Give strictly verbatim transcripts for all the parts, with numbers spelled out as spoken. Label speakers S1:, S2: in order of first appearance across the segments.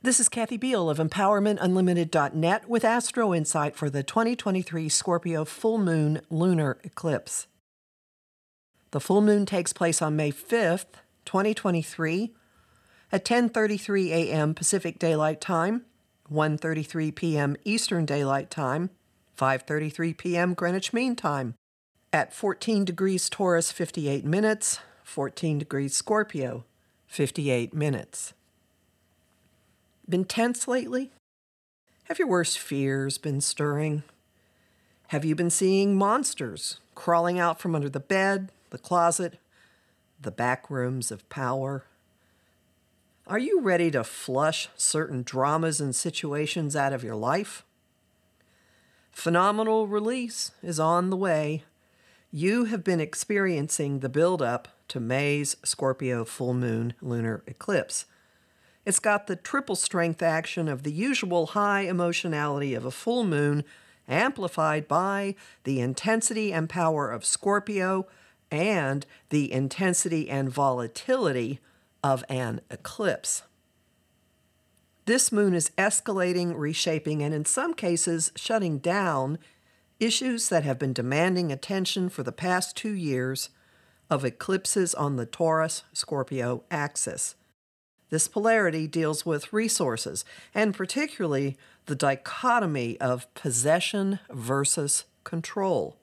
S1: This is Kathy Beal of empowerment unlimited dot net with Astro Insight for the twenty twenty-three Scorpio full moon lunar eclipse. The full moon takes place on May fifth, twenty twenty-three at ten thirty-three a.m. Pacific Daylight Time, one thirty-three p.m. Eastern Daylight Time, five thirty-three p.m. Greenwich Mean Time, at fourteen degrees Taurus, fifty-eight minutes, fourteen degrees Scorpio, fifty-eight minutes. Been tense lately? Have your worst fears been stirring? Have you been seeing monsters crawling out from under the bed, the closet, the back rooms of power? Are you ready to flush certain dramas and situations out of your life? Phenomenal release is on the way. You have been experiencing the build-up to May's Scorpio full moon lunar eclipse. It's got the triple strength action of the usual high emotionality of a full moon, amplified by the intensity and power of Scorpio and the intensity and volatility of an eclipse. This moon is escalating, reshaping, and in some cases shutting down issues that have been demanding attention for the past two years of eclipses on the Taurus-Scorpio axis. This polarity deals with resources, and particularly the dichotomy of possession versus control.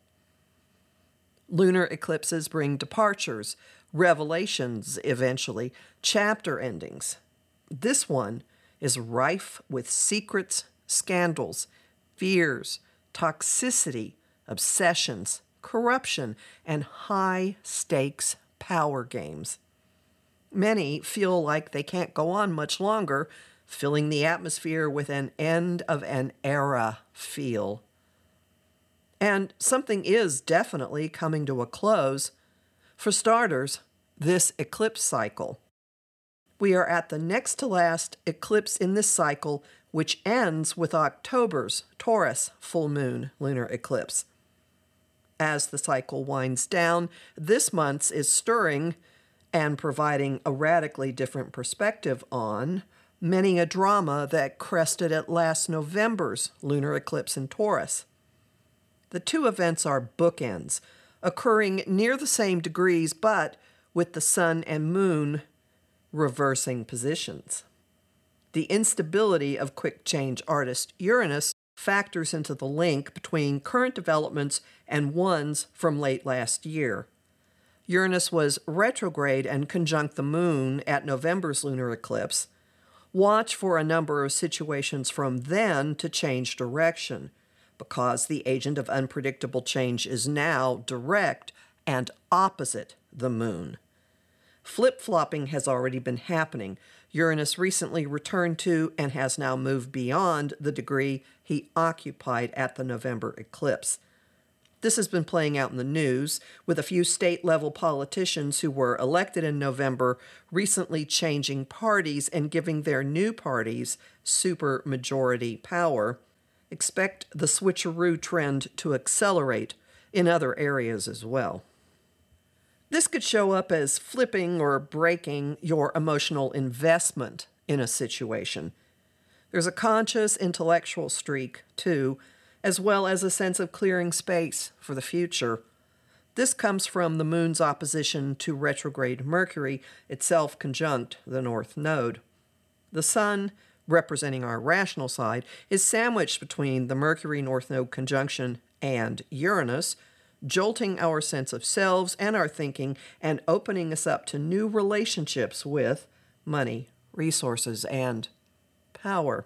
S1: Lunar eclipses bring departures, revelations eventually, chapter endings. This one is rife with secrets, scandals, fears, toxicity, obsessions, corruption, and high-stakes power games. Many feel like they can't go on much longer, filling the atmosphere with an end of an era feel. And something is definitely coming to a close. For starters, this eclipse cycle. We are at the next to last eclipse in this cycle, which ends with October's Taurus full moon lunar eclipse. As the cycle winds down, this month's is stirring and providing a radically different perspective on many a drama that crested at last November's lunar eclipse in Taurus. The two events are bookends, occurring near the same degrees, but with the sun and moon reversing positions. The instability of quick change artist Uranus factors into the link between current developments and ones from late last year. Uranus was retrograde and conjunct the moon at November's lunar eclipse. Watch for a number of situations from then to change direction, because the agent of unpredictable change is now direct and opposite the moon. Flip-flopping has already been happening. Uranus recently returned to and has now moved beyond the degree he occupied at the November eclipse. This has been playing out in the news, with a few state-level politicians who were elected in November recently changing parties and giving their new parties supermajority power. Expect the switcheroo trend to accelerate in other areas as well. This could show up as flipping or breaking your emotional investment in a situation. There's a conscious intellectual streak, too, as well as a sense of clearing space for the future. This comes from the moon's opposition to retrograde Mercury, itself conjunct the North Node. The sun, representing our rational side, is sandwiched between the Mercury North Node conjunction and Uranus, jolting our sense of selves and our thinking and opening us up to new relationships with money, resources, and power.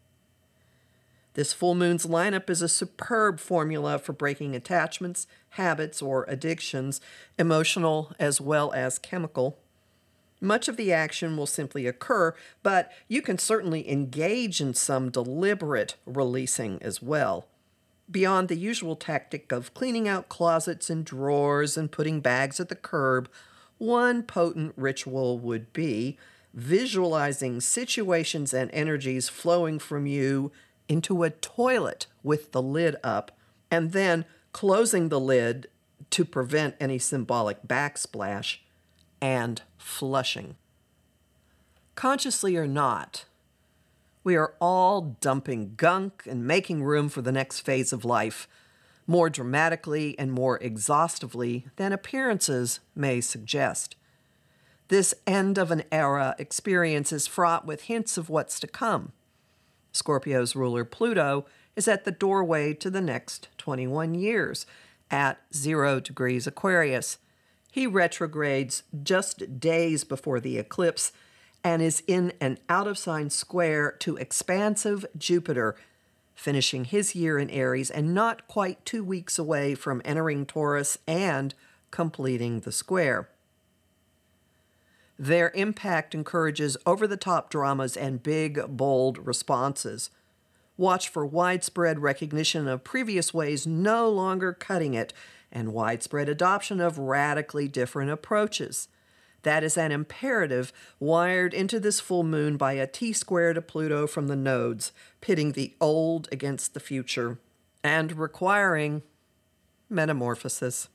S1: This full moon's lineup is a superb formula for breaking attachments, habits, or addictions, emotional as well as chemical. Much of the action will simply occur, but you can certainly engage in some deliberate releasing as well. Beyond the usual tactic of cleaning out closets and drawers and putting bags at the curb, one potent ritual would be visualizing situations and energies flowing from you into a toilet with the lid up, and then closing the lid to prevent any symbolic backsplash, and flushing. Consciously or not, We are all dumping gunk and making room for the next phase of life, more dramatically and more exhaustively than appearances may suggest. This end of an era experience is fraught with hints of what's to come. Scorpio's ruler Pluto is at the doorway to the next twenty-one years, at zero degrees Aquarius. He retrogrades just days before the eclipse and is in an out-of-sign square to expansive Jupiter, finishing his year in Aries and not quite two weeks away from entering Taurus and completing the square. Their impact encourages over-the-top dramas and big, bold responses. Watch for widespread recognition of previous ways no longer cutting it and widespread adoption of radically different approaches. That is an imperative wired into this full moon by a T-square to Pluto from the nodes, pitting the old against the future and requiring metamorphosis.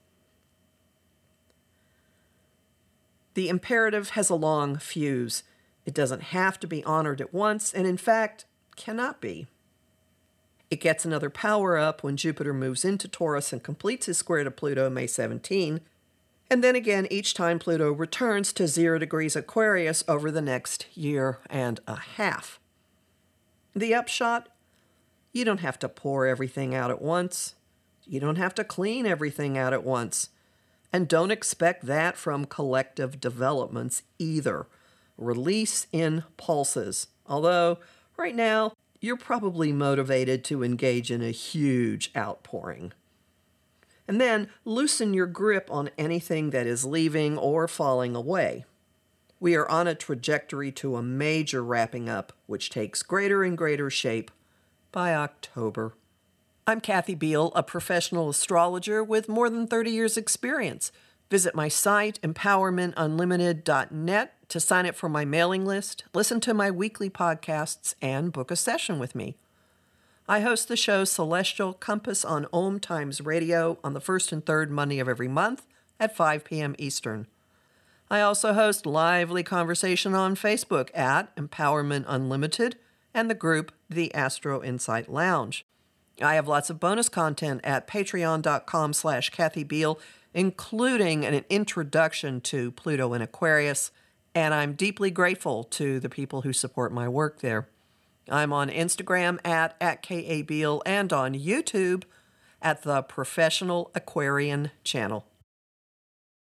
S1: The imperative has a long fuse. It doesn't have to be honored at once, and in fact, cannot be. It gets another power up when Jupiter moves into Taurus and completes his square to Pluto May seventeenth, and then again each time Pluto returns to zero degrees Aquarius over the next year and a half. The upshot? You don't have to pour everything out at once. You don't have to clean everything out at once. And don't expect that from collective developments either. Release in pulses. Although, right now, you're probably motivated to engage in a huge outpouring. And then loosen your grip on anything that is leaving or falling away. We are on a trajectory to a major wrapping up, which takes greater and greater shape by October. I'm Kathy Beal, a professional astrologer with more than thirty years' experience. Visit my site, empowerment unlimited dot net, to sign up for my mailing list, listen to my weekly podcasts, and book a session with me. I host the show Celestial Compass on Om Times Radio on the first and third Monday of every month at five p.m. Eastern. I also host lively conversation on Facebook at Empowerment Unlimited and the group The Astro Insight Lounge. I have lots of bonus content at patreon.com slash Kathy Beal, including an introduction to Pluto in Aquarius, and I'm deeply grateful to the people who support my work there. I'm on Instagram at, at K A Beal and on YouTube at the Professional Aquarian Channel.